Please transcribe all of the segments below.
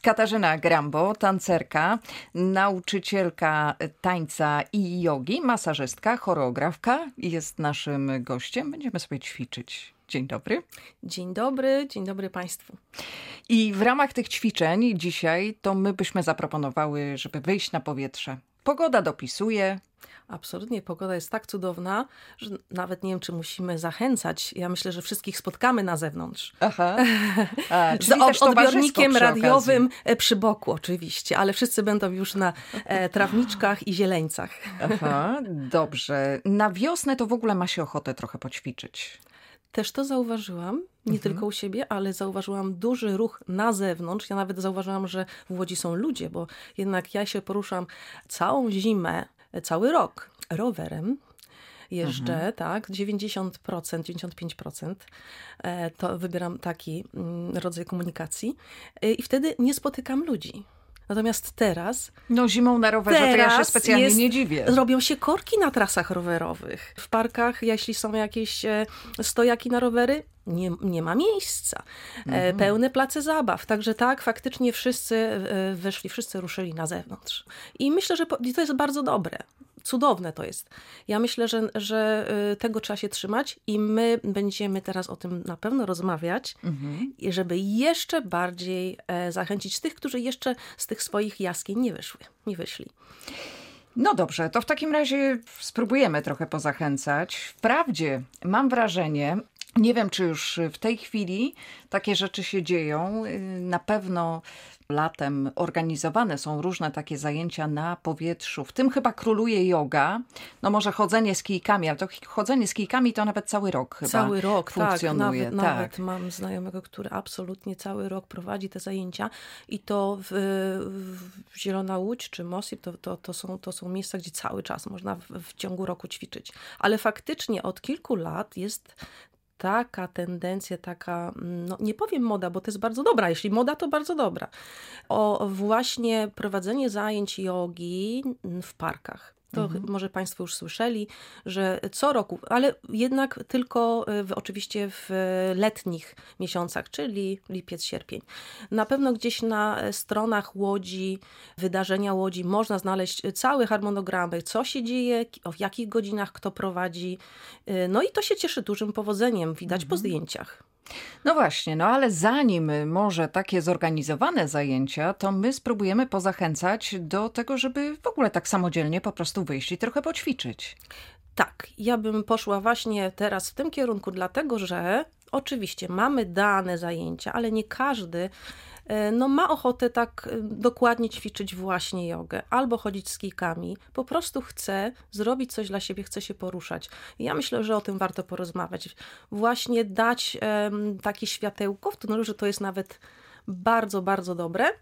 Katarzyna Grambo, tancerka, nauczycielka tańca i jogi, masażystka, choreografka jest naszym gościem. Będziemy sobie ćwiczyć. Dzień dobry. Dzień dobry Państwu. I w ramach tych ćwiczeń dzisiaj to my byśmy zaproponowały, żeby wyjść na powietrze. Pogoda dopisuje. Absolutnie, pogoda jest tak cudowna, że nawet nie wiem, czy musimy zachęcać. Ja myślę, że wszystkich spotkamy na zewnątrz. Aha. Z odbiornikiem radiowym przy boku oczywiście, ale wszyscy będą już na trawniczkach i zieleńcach. Aha, dobrze. Na wiosnę to w ogóle ma się ochotę trochę poćwiczyć. Też to zauważyłam, nie tylko u siebie, ale zauważyłam duży ruch na zewnątrz. Ja nawet zauważyłam, że w Łodzi są ludzie, bo jednak ja się poruszam całą zimę, cały rok rowerem. Jeżdżę, tak, 90%, 95% to wybieram taki rodzaj komunikacji i wtedy nie spotykam ludzi. Natomiast teraz... No zimą na rowerze to ja się specjalnie nie dziwię. Robią się korki na trasach rowerowych. W parkach, jeśli są jakieś stojaki na rowery, nie ma miejsca. Pełne place zabaw. Także tak, faktycznie wszyscy weszli, wszyscy ruszyli na zewnątrz. I myślę, że to jest bardzo dobre. Cudowne to jest. Ja myślę, że tego trzeba się trzymać i my będziemy teraz o tym na pewno rozmawiać, żeby jeszcze bardziej zachęcić tych, którzy jeszcze z tych swoich jaskiń nie wyszli. No dobrze, to w takim razie spróbujemy trochę pozachęcać. Wprawdzie mam wrażenie, nie wiem, czy już w tej chwili takie rzeczy się dzieją. Na pewno latem organizowane są różne takie zajęcia na powietrzu. W tym chyba króluje joga. No może chodzenie z kijkami, ale to chodzenie z kijkami to nawet cały rok chyba cały rok, funkcjonuje. Tak. Nawet mam znajomego, który absolutnie cały rok prowadzi te zajęcia i to w Zielona Łódź czy Mosir to są miejsca, gdzie cały czas można w ciągu roku ćwiczyć. Ale faktycznie od kilku lat jest taka tendencja, no nie powiem moda, bo to jest bardzo dobra. Jeśli moda, to bardzo dobra. O właśnie prowadzenie zajęć jogi w parkach. To może Państwo już słyszeli, że co roku, ale jednak tylko oczywiście w letnich miesiącach, czyli lipiec, sierpień. Na pewno gdzieś na stronach Łodzi, wydarzenia Łodzi można znaleźć cały harmonogram, co się dzieje, o jakich godzinach kto prowadzi. No i to się cieszy dużym powodzeniem, widać po zdjęciach. No właśnie, no ale zanim może takie zorganizowane zajęcia, to my spróbujemy pozachęcać do tego, żeby w ogóle tak samodzielnie po prostu wyjść i trochę poćwiczyć. Tak, ja bym poszła właśnie teraz w tym kierunku, dlatego że oczywiście mamy dane zajęcia, ale nie każdy ma ochotę tak dokładnie ćwiczyć właśnie jogę, albo chodzić z kijkami, po prostu chce zrobić coś dla siebie, chce się poruszać. I ja myślę, że o tym warto porozmawiać. Właśnie dać takie światełko, w tym, że to jest nawet bardzo, bardzo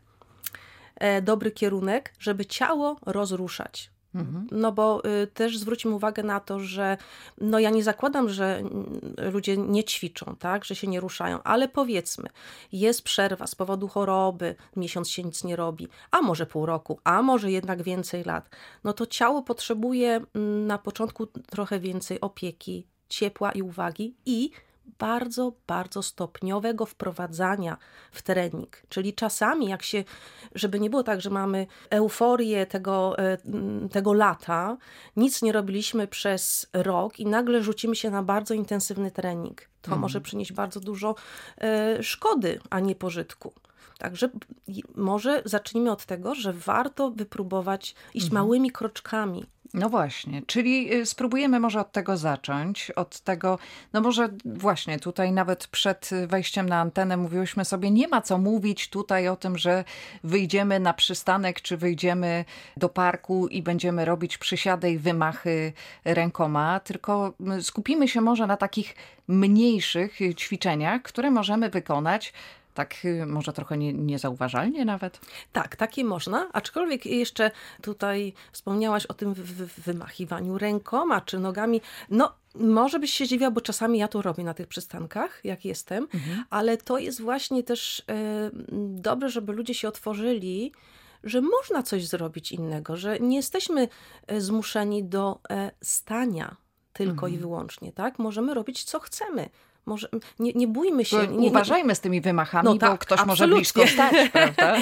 dobry kierunek, żeby ciało rozruszać. No bo też zwróćmy uwagę na to, że no ja nie zakładam, że ludzie nie ćwiczą, tak, że się nie ruszają, ale powiedzmy, jest przerwa z powodu choroby, miesiąc się nic nie robi, a może pół roku, a może jednak więcej lat, no to ciało potrzebuje na początku trochę więcej opieki, ciepła i uwagi i bardzo, bardzo stopniowego wprowadzania w trening. Czyli czasami żeby nie było tak, że mamy euforię tego lata, nic nie robiliśmy przez rok i nagle rzucimy się na bardzo intensywny trening. To może przynieść bardzo dużo szkody, a nie pożytku. Także może zacznijmy od tego, że warto wypróbować iść małymi kroczkami. No właśnie, czyli spróbujemy może od tego zacząć, od tego, no może właśnie tutaj nawet przed wejściem na antenę mówiłyśmy sobie, nie ma co mówić tutaj o tym, że wyjdziemy na przystanek, czy wyjdziemy do parku i będziemy robić przysiady i wymachy rękoma, tylko skupimy się może na takich mniejszych ćwiczeniach, które możemy wykonać tak może trochę niezauważalnie nawet? Tak, takie można, aczkolwiek jeszcze tutaj wspomniałaś o tym wymachiwaniu rękoma czy nogami. No, może byś się dziwiła, bo czasami ja to robię na tych przystankach, jak jestem, ale to jest właśnie też dobre, żeby ludzie się otworzyli, że można coś zrobić innego, że nie jesteśmy zmuszeni do stania tylko i wyłącznie, tak? Możemy robić co chcemy. Może nie bójmy się. Uważajmy z tymi wymachami, no tak, bo ktoś absolutnie. może blisko stać, prawda?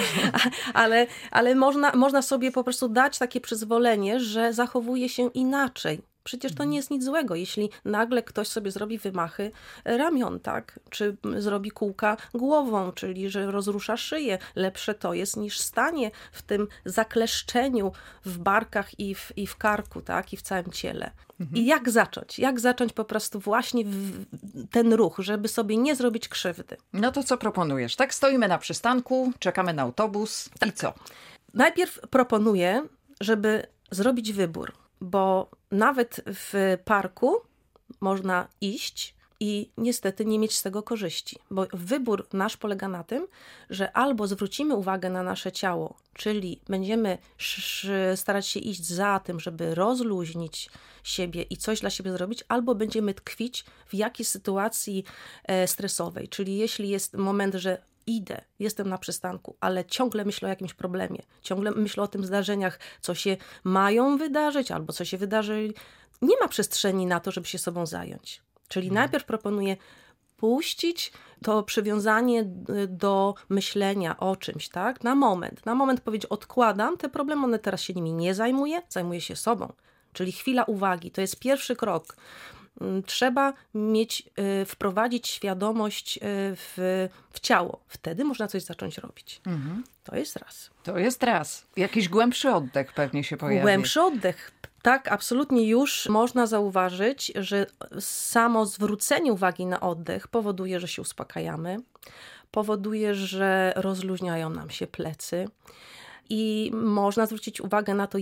Ale można sobie po prostu dać takie przyzwolenie, że zachowuje się inaczej. Przecież to nie jest nic złego, jeśli nagle ktoś sobie zrobi wymachy ramion, tak? Czy zrobi kółka głową, czyli że rozrusza szyję. Lepsze to jest niż stanie w tym zakleszczeniu w barkach i w karku, tak? I w całym ciele. I jak zacząć? Jak zacząć po prostu właśnie ten ruch, żeby sobie nie zrobić krzywdy? No to co proponujesz? Tak, stoimy na przystanku, czekamy na autobus i co? Najpierw proponuję, żeby zrobić wybór, bo nawet w parku można iść i niestety nie mieć z tego korzyści, bo wybór nasz polega na tym, że albo zwrócimy uwagę na nasze ciało, czyli będziemy starać się iść za tym, żeby rozluźnić siebie i coś dla siebie zrobić, albo będziemy tkwić w jakiejś sytuacji stresowej, czyli jeśli jest moment, że jestem na przystanku, ale ciągle myślę o jakimś problemie, ciągle myślę o tym zdarzeniach, co się mają wydarzyć, albo co się wydarzy. Nie ma przestrzeni na to, żeby się sobą zająć. Czyli najpierw proponuję puścić to przywiązanie do myślenia o czymś, tak? Na moment powiedzieć, odkładam te problemy, one teraz się nimi nie zajmuję się sobą. Czyli chwila uwagi, to jest pierwszy krok. Trzeba wprowadzić świadomość w ciało. Wtedy można coś zacząć robić. To jest raz. To jest raz. Jakiś głębszy oddech pewnie się pojawi. Głębszy oddech. Tak, absolutnie już można zauważyć, że samo zwrócenie uwagi na oddech powoduje, że się uspokajamy, powoduje, że rozluźniają nam się plecy i można zwrócić uwagę na to,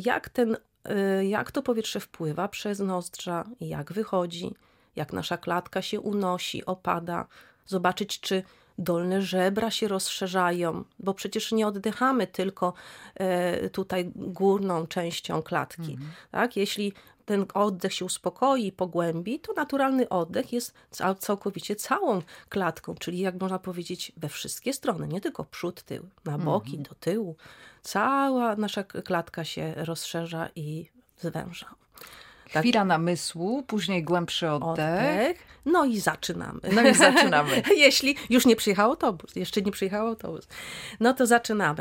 jak to powietrze wpływa przez nozdrza, jak wychodzi, jak nasza klatka się unosi, opada. Zobaczyć, czy dolne żebra się rozszerzają, bo przecież nie oddychamy tylko tutaj górną częścią klatki. Tak? Jeśli ten oddech się uspokoi i pogłębi, to naturalny oddech jest całkowicie całą klatką, czyli jak można powiedzieć we wszystkie strony, nie tylko przód, tył, na boki, do tyłu. Cała nasza klatka się rozszerza i zwęża. Tak. Chwila namysłu, później głębszy oddech. No i zaczynamy. Jeśli już nie przyjechał autobus, no to zaczynamy.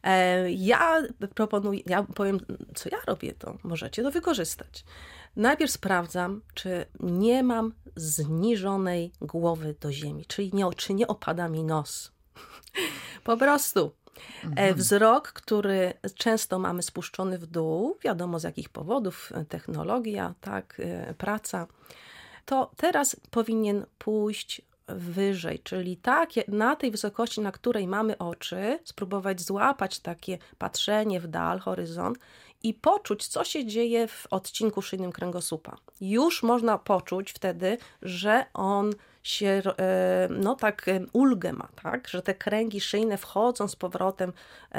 Ja powiem, co ja robię, to możecie to wykorzystać. Najpierw sprawdzam, czy nie mam zniżonej głowy do ziemi, czyli czy nie opada mi nos. Po prostu. Wzrok, który często mamy spuszczony w dół, wiadomo z jakich powodów, technologia, tak, praca, to teraz powinien pójść wyżej, czyli na tej wysokości, na której mamy oczy, spróbować złapać takie patrzenie w dal, horyzont i poczuć, co się dzieje w odcinku szyjnym kręgosłupa. Już można poczuć wtedy, że on się, ulgę ma, tak, że te kręgi szyjne wchodzą z powrotem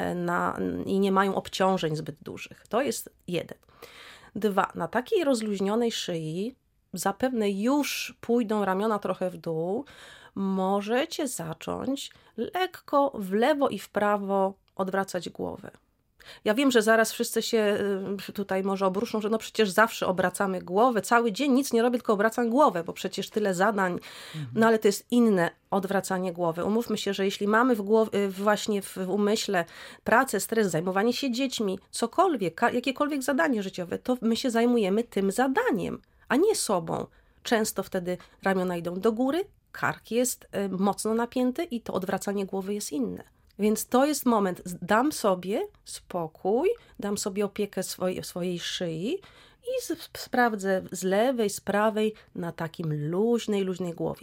i nie mają obciążeń zbyt dużych. To jest 1. 2. Na takiej rozluźnionej szyi zapewne już pójdą ramiona trochę w dół. Możecie zacząć lekko w lewo i w prawo odwracać głowę. Ja wiem, że zaraz wszyscy się tutaj może obruszą, że no przecież zawsze obracamy głowę, cały dzień nic nie robię, tylko obracam głowę, bo przecież tyle zadań, no ale to jest inne odwracanie głowy. Umówmy się, że jeśli mamy właśnie w umyśle pracę, stres, zajmowanie się dziećmi, cokolwiek, jakiekolwiek zadanie życiowe, to my się zajmujemy tym zadaniem, a nie sobą. Często wtedy ramiona idą do góry, kark jest mocno napięty i to odwracanie głowy jest inne. Więc to jest moment, dam sobie spokój, dam sobie opiekę swojej szyi i sprawdzę z lewej, z prawej na takim luźnej głowie.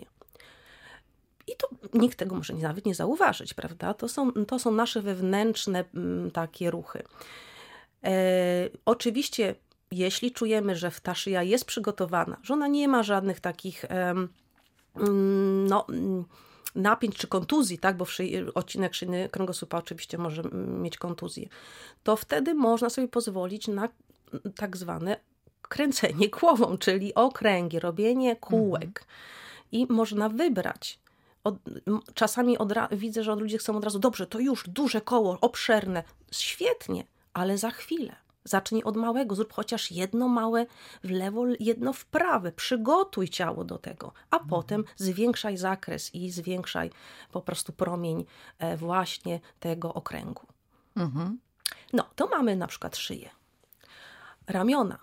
I to nikt tego może nawet nie zauważyć, prawda? To są nasze wewnętrzne takie ruchy. Oczywiście, jeśli czujemy, że ta szyja jest przygotowana, że ona nie ma żadnych takich napięć czy kontuzji, tak, bo odcinek szyjny kręgosłupa oczywiście może mieć kontuzję, to wtedy można sobie pozwolić na tak zwane kręcenie głową, czyli okręgi, robienie kółek. I można wybrać. Czasami widzę, że ludzie chcą od razu, dobrze, to już duże koło, obszerne, świetnie, ale za chwilę. Zacznij od małego, zrób chociaż jedno małe w lewo, jedno w prawe. Przygotuj ciało do tego, a potem zwiększaj zakres i zwiększaj po prostu promień właśnie tego okręgu. No, to mamy na przykład szyję. Ramiona.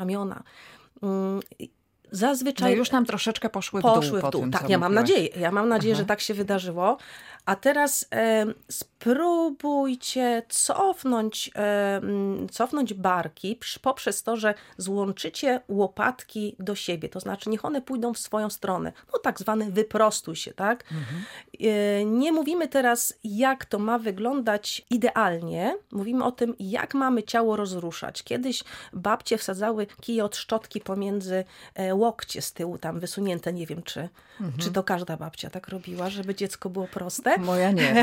Zazwyczaj... No już nam troszeczkę poszły w dół. Po tym, tak, co ja mam mówiłaś. nadzieję, że tak się wydarzyło. A teraz spróbujcie cofnąć barki poprzez to, że złączycie łopatki do siebie. To znaczy niech one pójdą w swoją stronę. No tak zwany wyprostuj się, tak? Nie mówimy teraz, jak to ma wyglądać idealnie. Mówimy o tym, jak mamy ciało rozruszać. Kiedyś babcie wsadzały kije od szczotki pomiędzy łokcie z tyłu, tam wysunięte. Nie wiem, czy to każda babcia tak robiła, żeby dziecko było proste. Moja nie.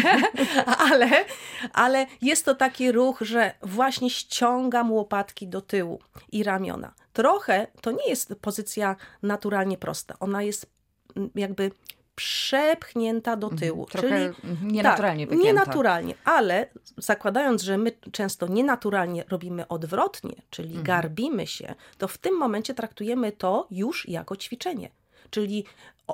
ale jest to taki ruch, że właśnie ściągam łopatki do tyłu i ramiona. Trochę to nie jest pozycja naturalnie prosta. Ona jest jakby przepchnięta do tyłu. Trochę nienaturalnie wygięta. Nienaturalnie, ale zakładając, że my często nienaturalnie robimy odwrotnie, czyli garbimy się, to w tym momencie traktujemy to już jako ćwiczenie. Czyli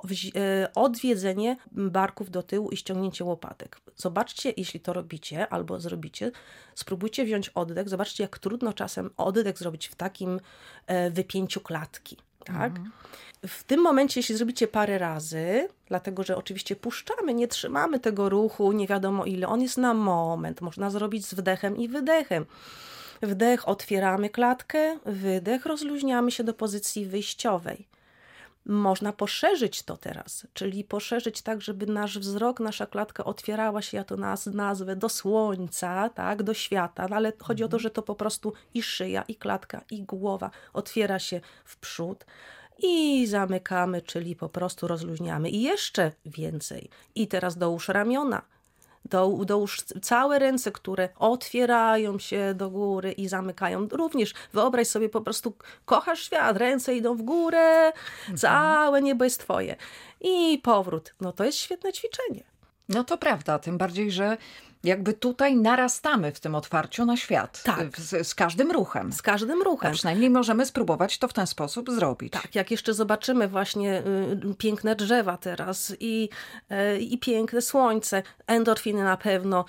odwiedzenie barków do tyłu i ściągnięcie łopatek. Zobaczcie, jeśli to robicie albo zrobicie, spróbujcie wziąć oddech, zobaczcie, jak trudno czasem oddech zrobić w takim wypięciu klatki. Tak? W tym momencie, jeśli zrobicie parę razy, dlatego, że oczywiście puszczamy, nie trzymamy tego ruchu, nie wiadomo ile, on jest na moment, można zrobić z wdechem i wydechem. Wdech, otwieramy klatkę, wydech, rozluźniamy się do pozycji wyjściowej. Można poszerzyć to teraz, czyli poszerzyć tak, żeby nasz wzrok, nasza klatka otwierała się, ja to nazwę, do słońca, tak, do świata, no ale chodzi o to, że to po prostu i szyja, i klatka, i głowa otwiera się w przód i zamykamy, czyli po prostu rozluźniamy i jeszcze więcej. I teraz dołóż ramiona. Dołóż całe ręce, które otwierają się do góry i zamykają. Również wyobraź sobie, po prostu kochasz świat, ręce idą w górę, całe niebo jest twoje. I powrót. No to jest świetne ćwiczenie. No to prawda, tym bardziej, że jakby tutaj narastamy w tym otwarciu na świat. Tak. Z każdym ruchem. Z każdym ruchem. A przynajmniej możemy spróbować to w ten sposób zrobić. Tak, jak jeszcze zobaczymy właśnie piękne drzewa teraz i piękne słońce, endorfiny na pewno.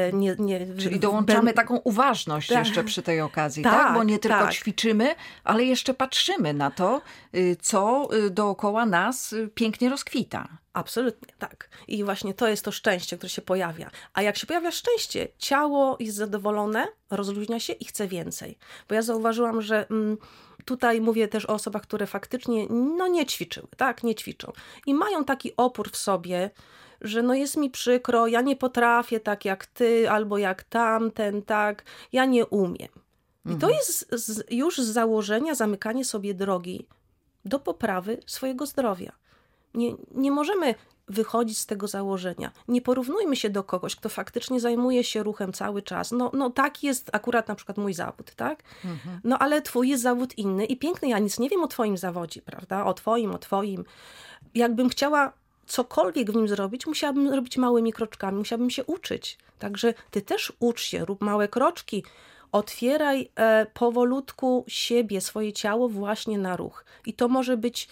Czyli dołączamy taką uważność jeszcze przy tej okazji, tak? Bo nie tylko ćwiczymy, ale jeszcze patrzymy na to, co dookoła nas pięknie rozkwita. Absolutnie, tak. I właśnie to jest to szczęście, które się pojawia. A jak się pojawia szczęście, ciało jest zadowolone, rozluźnia się i chce więcej. Bo ja zauważyłam, że tutaj mówię też o osobach, które faktycznie nie ćwiczyły, tak, nie ćwiczą. I mają taki opór w sobie, że jest mi przykro, ja nie potrafię tak jak ty, albo jak tamten, tak, ja nie umiem. I to jest już z założenia zamykanie sobie drogi do poprawy swojego zdrowia. Nie możemy wychodzić z tego założenia. Nie porównujmy się do kogoś, kto faktycznie zajmuje się ruchem cały czas. No taki jest akurat na przykład mój zawód, tak? No ale twój jest zawód inny i piękny. Ja nic nie wiem o twoim zawodzie, prawda? O twoim. Jakbym chciała cokolwiek w nim zrobić, musiałabym robić małymi kroczkami, musiałabym się uczyć. Także ty też ucz się, rób małe kroczki. Otwieraj powolutku siebie, swoje ciało właśnie na ruch. I to może być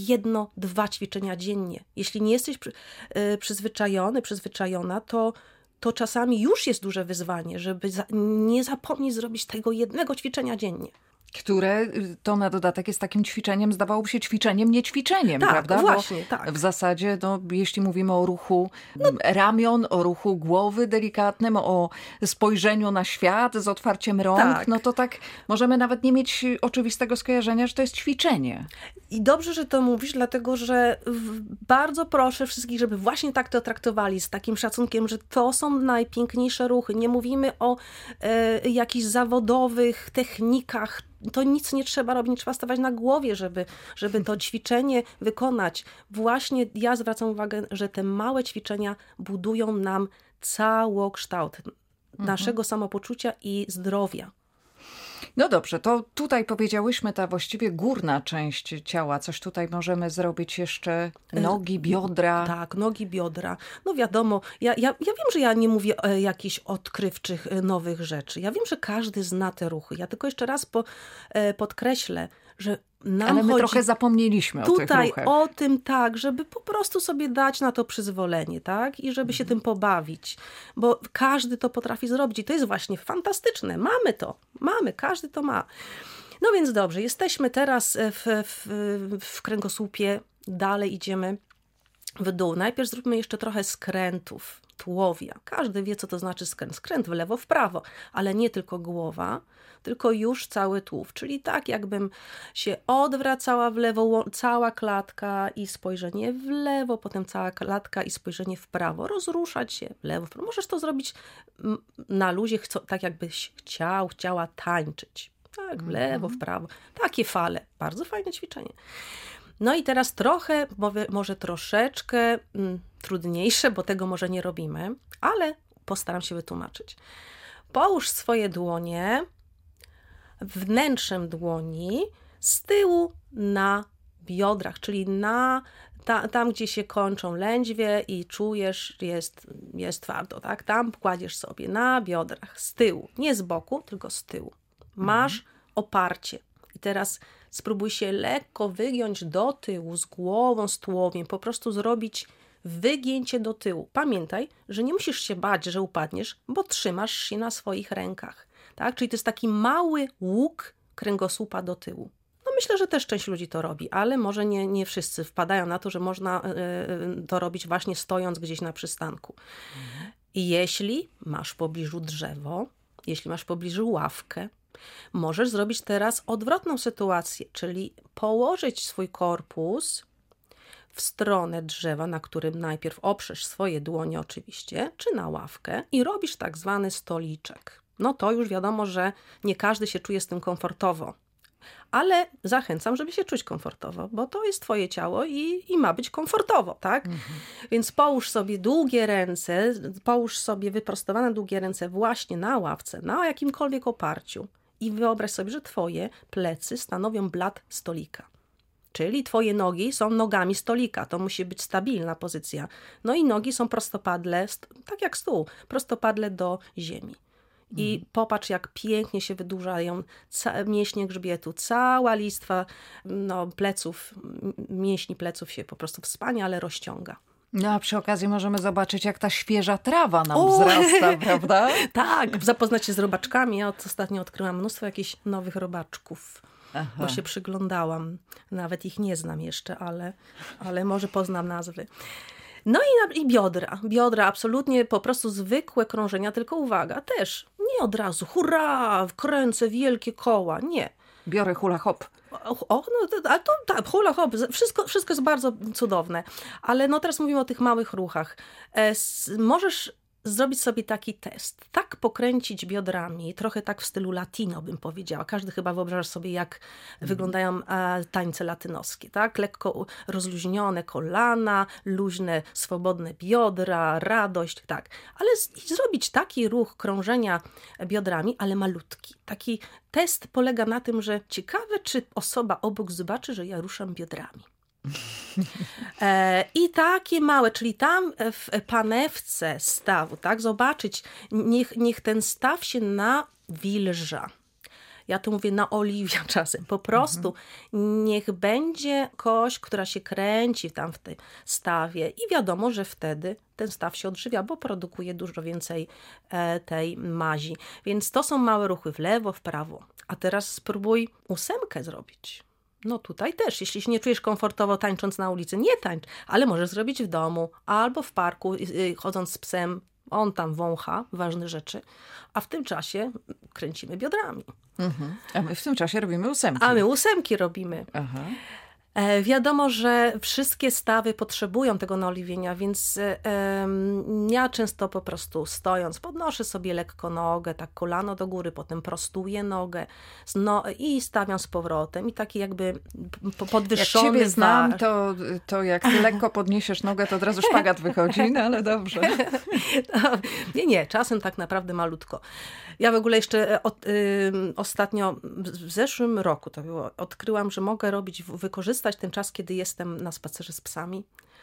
1-2 ćwiczenia dziennie. Jeśli nie jesteś przyzwyczajona, to czasami już jest duże wyzwanie, żeby nie zapomnieć zrobić tego 1 ćwiczenia dziennie. Które to na dodatek jest takim ćwiczeniem, zdawałoby się ćwiczeniem, nie ćwiczeniem, tak, prawda? Właśnie, tak. W zasadzie, jeśli mówimy o ruchu ramion, o ruchu głowy delikatnym, o spojrzeniu na świat z otwarciem rąk, tak. No to tak możemy nawet nie mieć oczywistego skojarzenia, że to jest ćwiczenie. I dobrze, że to mówisz, dlatego że bardzo proszę wszystkich, żeby właśnie tak to traktowali, z takim szacunkiem, że to są najpiękniejsze ruchy. Nie mówimy o jakichś zawodowych technikach. To nic nie trzeba robić, nie trzeba stawać na głowie, żeby to ćwiczenie wykonać. Właśnie ja zwracam uwagę, że te małe ćwiczenia budują nam całokształt naszego samopoczucia i zdrowia. No dobrze, to tutaj powiedziałyśmy ta właściwie górna część ciała. Coś tutaj możemy zrobić jeszcze? Nogi, biodra. Tak, nogi, biodra. No wiadomo, ja wiem, że ja nie mówię jakichś odkrywczych, nowych rzeczy. Ja wiem, że każdy zna te ruchy. Ja tylko jeszcze raz podkreślę, że nam Ale my chodzi trochę zapomnieliśmy o tych tutaj ruchach. o tym, tak, żeby po prostu sobie dać na to przyzwolenie, tak? I żeby się tym pobawić. Bo każdy to potrafi zrobić i to jest właśnie fantastyczne. Mamy to. Każdy to ma. No więc dobrze, jesteśmy teraz w kręgosłupie. Dalej idziemy w dół. Najpierw zróbmy jeszcze trochę skrętów, tułowia. Każdy wie, co to znaczy skręt. Skręt w lewo, w prawo, ale nie tylko głowa, tylko już cały tułów. Czyli tak, jakbym się odwracała w lewo, cała klatka i spojrzenie w lewo, potem cała klatka i spojrzenie w prawo. Rozruszać się w lewo, w prawo. Możesz to zrobić na luzie, tak jakbyś chciała tańczyć. Tak, w lewo, w prawo. Takie fale. Bardzo fajne ćwiczenie. No i teraz trochę, może troszeczkę trudniejsze, bo tego może nie robimy, ale postaram się wytłumaczyć. Połóż swoje dłonie wnętrzem dłoni z tyłu na biodrach, czyli tam, gdzie się kończą lędźwie i czujesz, jest twardo, tak? Tam kładziesz sobie na biodrach z tyłu, nie z boku, tylko z tyłu. Masz oparcie. I teraz spróbuj się lekko wygiąć do tyłu, z głową, z tułowiem, po prostu zrobić wygięcie do tyłu. Pamiętaj, że nie musisz się bać, że upadniesz, bo trzymasz się na swoich rękach. Tak? Czyli to jest taki mały łuk kręgosłupa do tyłu. No myślę, że też część ludzi to robi, ale może nie wszyscy wpadają na to, że można to robić właśnie stojąc gdzieś na przystanku. I jeśli masz w pobliżu drzewo, jeśli masz w pobliżu ławkę, możesz zrobić teraz odwrotną sytuację, czyli położyć swój korpus w stronę drzewa, na którym najpierw oprzesz swoje dłonie oczywiście, czy na ławkę i robisz tak zwany stoliczek. No to już wiadomo, że nie każdy się czuje z tym komfortowo, ale zachęcam, żeby się czuć komfortowo, bo to jest twoje ciało i ma być komfortowo, tak? Więc połóż sobie długie ręce, połóż sobie wyprostowane długie ręce właśnie na ławce, na jakimkolwiek oparciu i wyobraź sobie, że twoje plecy stanowią blat stolika. Czyli twoje nogi są nogami stolika, to musi być stabilna pozycja. No i nogi są prostopadle, tak jak stół, prostopadle do ziemi. I popatrz, jak pięknie się wydłużają mięśnie grzbietu, cała listwa pleców, mięśni pleców się po prostu wspaniale rozciąga. No a przy okazji możemy zobaczyć, jak ta świeża trawa nam wzrasta, prawda? Tak, zapoznać się z robaczkami. Ja ostatnio odkryłam mnóstwo jakichś nowych robaczków. Bo się przyglądałam. Nawet ich nie znam jeszcze, ale może poznam nazwy. No i biodra. Biodra absolutnie po prostu zwykłe krążenia, tylko uwaga, też nie od razu, hurra, kręcę wielkie koła, nie. Biorę hula hop. Ale to tak, hula hop, wszystko jest bardzo cudowne. Ale no teraz mówimy o tych małych ruchach. Możesz zrobić sobie taki test. Tak pokręcić biodrami, trochę tak w stylu latino bym powiedziała. Każdy chyba wyobraża sobie, jak wyglądają tańce latynoskie. Tak? Lekko rozluźnione kolana, luźne, swobodne biodra, radość. Tak. Ale zrobić taki ruch krążenia biodrami, ale malutki. Taki test polega na tym, że ciekawe, czy osoba obok zobaczy, że ja ruszam biodrami. I takie małe, czyli tam w panewce stawu, tak, zobaczyć, niech ten staw się nawilża. Ja to mówię naoliwia czasem. Po prostu niech będzie kość, która się kręci tam w tym stawie i wiadomo, że wtedy ten staw się odżywia, bo produkuje dużo więcej tej mazi. Więc to są małe ruchy w lewo, w prawo. A teraz spróbuj 8 zrobić. No tutaj też, jeśli się nie czujesz komfortowo tańcząc na ulicy, nie tańcz, ale możesz zrobić w domu albo w parku, chodząc z psem, on tam wącha ważne rzeczy, a w tym czasie kręcimy biodrami. A my w tym czasie robimy 8. A my 8 robimy. Aha. Wiadomo, że wszystkie stawy potrzebują tego naoliwienia, więc ja często po prostu stojąc podnoszę sobie lekko nogę, tak kolano do góry, potem prostuję nogę i stawiam z powrotem i taki jakby podwyższony. Jak ciebie znam, to jak ty lekko podniesiesz nogę, to od razu szpagat wychodzi, no ale dobrze. Nie, czasem tak naprawdę malutko. Ja w ogóle jeszcze ostatnio, w zeszłym roku to było, odkryłam, że mogę wykorzystać ten czas, kiedy jestem na spacerze z psami.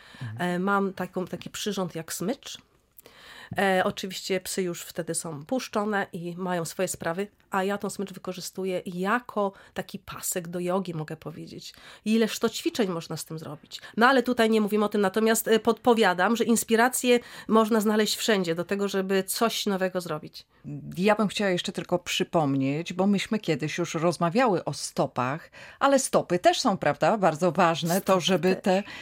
Mam taki przyrząd jak smycz. Oczywiście psy już wtedy są puszczone i mają swoje sprawy, a ja tą smycz wykorzystuję jako taki pasek do jogi, mogę powiedzieć. Ileż to ćwiczeń można z tym zrobić. No ale tutaj nie mówimy o tym, natomiast podpowiadam, że inspirację można znaleźć wszędzie do tego, żeby coś nowego zrobić. Ja bym chciała jeszcze tylko przypomnieć, bo myśmy kiedyś już rozmawiały o stopach, ale stopy też są, prawda, bardzo ważne. To, żeby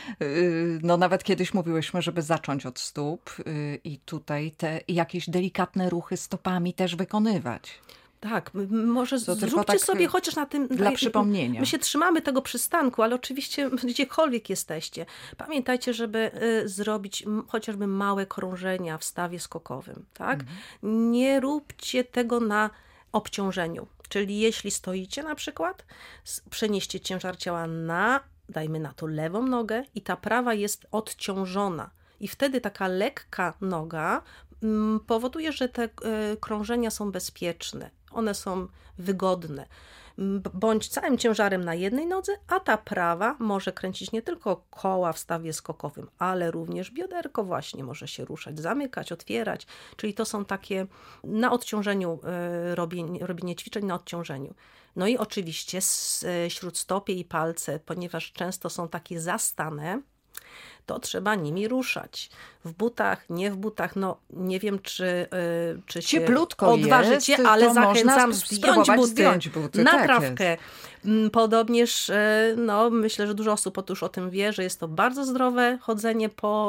nawet kiedyś mówiłyśmy, żeby zacząć od stóp i tutaj te jakieś delikatne ruchy stopami też wykonywać. Tak, może zróbcie tak sobie chociaż na tym... Dla przypomnienia. My się trzymamy tego przystanku, ale oczywiście gdziekolwiek jesteście. Pamiętajcie, żeby zrobić chociażby małe krążenia w stawie skokowym. Tak? Nie róbcie tego na obciążeniu. Czyli jeśli stoicie na przykład, przenieście ciężar ciała dajmy na to lewą nogę i ta prawa jest odciążona. I wtedy taka lekka noga powoduje, że te krążenia są bezpieczne. One są wygodne. Bądź całym ciężarem na jednej nodze, a ta prawa może kręcić nie tylko koła w stawie skokowym, ale również bioderko właśnie może się ruszać, zamykać, otwierać. Czyli to są takie na odciążeniu, robienie ćwiczeń na odciążeniu. No i oczywiście śródstopie i palce, ponieważ często są takie zastane, to trzeba nimi ruszać. W butach, nie w butach, nie wiem, czy się cieplutko odważycie, jest, ale zachęcam zdjąć buty na tak trawkę. Jest. Podobnież, myślę, że dużo osób już o tym wie, że jest to bardzo zdrowe chodzenie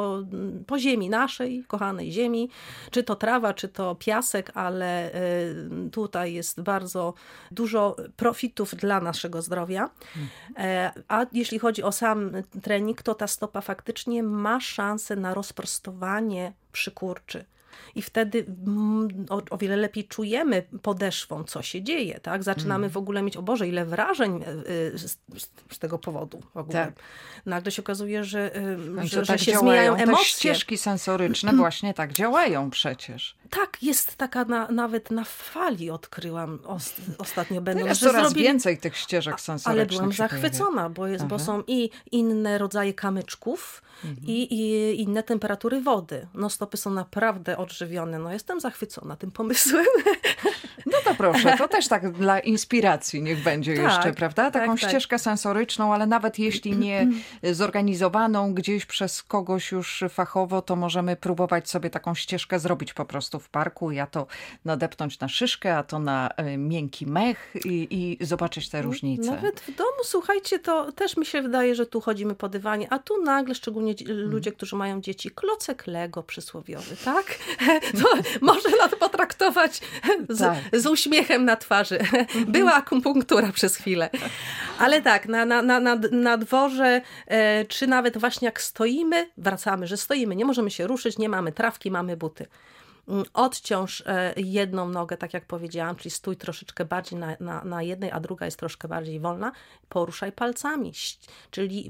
po ziemi naszej, kochanej ziemi. Czy to trawa, czy to piasek, ale tutaj jest bardzo dużo profitów dla naszego zdrowia. A jeśli chodzi o sam trening, to ta stopa faktycznie ma szansę na rozprostowanie przykurczy. I wtedy o wiele lepiej czujemy podeszwą, co się dzieje. Tak? Zaczynamy w ogóle mieć, o Boże, ile wrażeń z tego powodu. W ogóle. Tak. Nagle się okazuje, że tak się zmieniają emocje. Te ścieżki sensoryczne właśnie tak działają przecież. Tak, jest taka nawet na fali odkryłam ostatnio będąc. Teraz coraz więcej tych ścieżek sensorycznych. Ale byłam zachwycona, bo są i inne rodzaje kamyczków i inne temperatury wody. Stopy są naprawdę odżywione. Jestem zachwycona tym pomysłem. No to proszę, to też tak dla inspiracji niech będzie jeszcze, prawda? Taką ścieżkę sensoryczną, ale nawet jeśli nie zorganizowaną gdzieś przez kogoś już fachowo, to możemy próbować sobie taką ścieżkę zrobić po prostu w parku. Ja to nadepnąć na szyszkę, a to na miękki mech i zobaczyć te różnice. Nawet w domu, słuchajcie, to też mi się wydaje, że tu chodzimy po dywanie, a tu nagle, szczególnie ludzie, którzy mają dzieci, klocek Lego przysłowiowy, tak? To można to potraktować z uśmiechem na twarzy. Była akupunktura przez chwilę. Ale tak, na dworze, czy nawet właśnie jak stoimy, wracamy, że stoimy, nie możemy się ruszyć, nie mamy trawki, mamy buty. Odciąż jedną nogę, tak jak powiedziałam, czyli stój troszeczkę bardziej na jednej, a druga jest troszkę bardziej wolna. Poruszaj palcami, czyli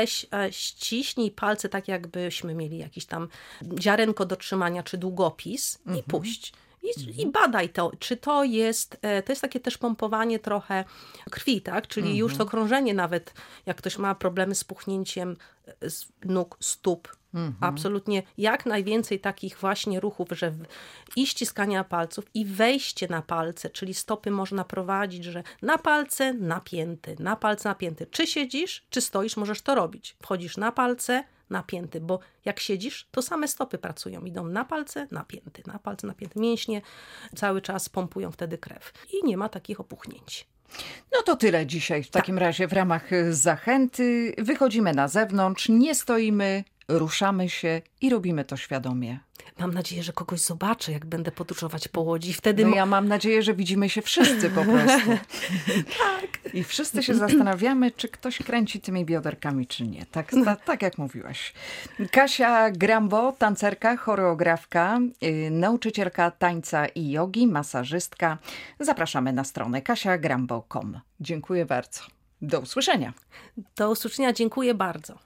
ściśnij palce tak jakbyśmy mieli jakiś tam ziarenko do trzymania, czy długopis i puść. I badaj to, czy to jest takie też pompowanie trochę krwi, tak? Czyli już to krążenie nawet, jak ktoś ma problemy z puchnięciem nóg, stóp, absolutnie jak najwięcej takich właśnie ruchów, że i ściskania palców, i wejście na palce, czyli stopy można prowadzić, że na palce napięty, na palce napięty. Czy siedzisz, czy stoisz, możesz to robić. Wchodzisz na palce, napięty, bo jak siedzisz, to same stopy pracują. Idą na palce, napięty, na palce, napięty. Mięśnie cały czas pompują wtedy krew. I nie ma takich opuchnięć. No to tyle dzisiaj w takim razie w ramach zachęty. Wychodzimy na zewnątrz, nie stoimy, ruszamy się i robimy to świadomie. Mam nadzieję, że kogoś zobaczę, jak będę podróżować po Łodzi. Wtedy No ja mam nadzieję, że widzimy się wszyscy po prostu. Tak. I wszyscy się zastanawiamy, czy ktoś kręci tymi bioderkami, czy nie. Tak jak mówiłaś. Kasia Grambo, tancerka, choreografka, nauczycielka tańca i jogi, masażystka. Zapraszamy na stronę kasiagrambo.com. Dziękuję bardzo. Do usłyszenia. Do usłyszenia. Dziękuję bardzo.